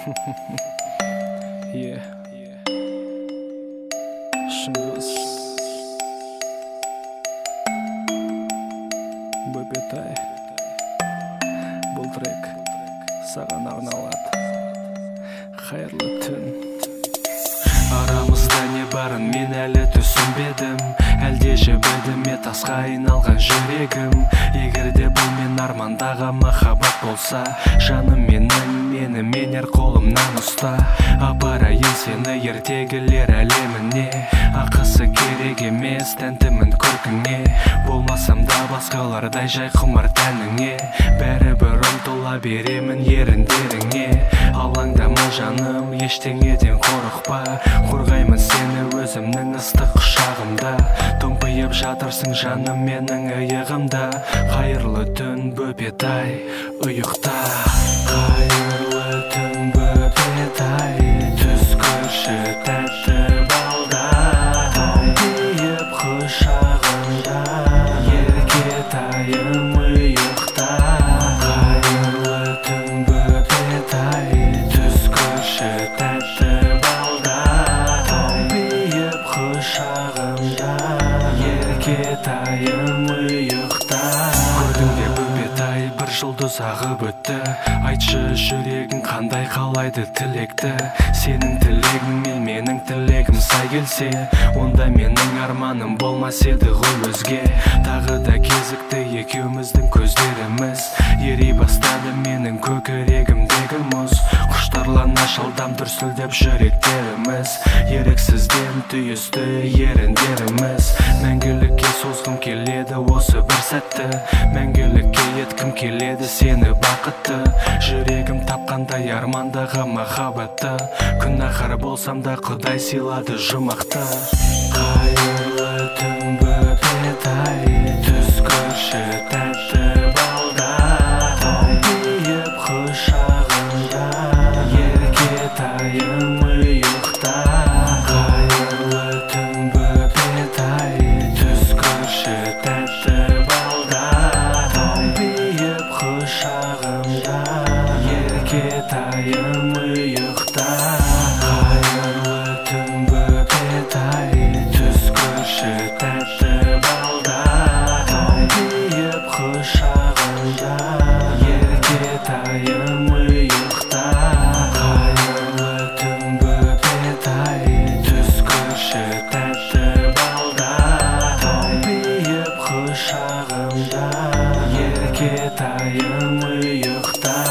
Yeah. Шыңғыс Бөпетай. Бұл трек саған арналады. Қайырлы түн. Арамызда не барын мен әлі түсінбедім. Әлде жібідіме тасқа айналған жүрегім. Егерде бұл мен армандағы махаббат болса, жаным мені менер қолымнан ұста. Апарайын сені ертегілер әлеміне. Ақысы керек емес тәнтімін көркіңе. Болмасам да басқалардай жай құмар тәніңе. Бәрібір ұмтыла беремін еріндеріңе. Алаңдама жаным, ештеңеден қорықпа. Қорғаймын сені өзімнің ыстық құшағымда. Томпиып жатырсың жаным менің иығымда. Қайырлы түн Бөпетай, ұйықта. Қайырлы түн Бөпетай, түс көрші тәтті балдай. Томпиып құшағымда, еркетайым ұйықта. Қайырлы түн Бөпетай, түс көрші тәтті балдай. Томпиып құшағымда, еркетайым ұйықта. Көрдің бе Бөпетай, бір жұлдыз ағып өтті. Айтшы жүрегің қандай қалайды тілекті. Сенің тілегің мен менің тілегім сай келсе, онда менің арманым болмас еді ғой өзге. Тағы да кезікті екеуміздің көздеріміз. Ери бастады менің көкірегімдегі мұз. Құштарлана шалдам дүрсілдеп жүректеріміз. Ерексізден түйісті еріндеріміз. Мәңгілікке созғым келеді осы бір сәтті. Мәңгілікке еткім келеді сені бақытты. Жүрегім тапқандай армандағы махаббатты. Күнәһар болсам да Құдай сыйлады жұмақты. Қайырлы түн Бөпетай, түс көрші тәтті балдай. Томпиып құшағымда, еркетайым ұйықта. Қайырлы түн Бөпетай, түс көрші тәтті балдай. Томпиып құшағымда, еркетайым ұйықта. Қайырлы түн Бөпетай, түс көрші тәтті балдай. Томпиып құшағымда, еркетайым ұйықта. Қайырлы түн Бөпетай, түс көрші тәтті балдай. Томпиып құшағымда, еркетайым ұйықта.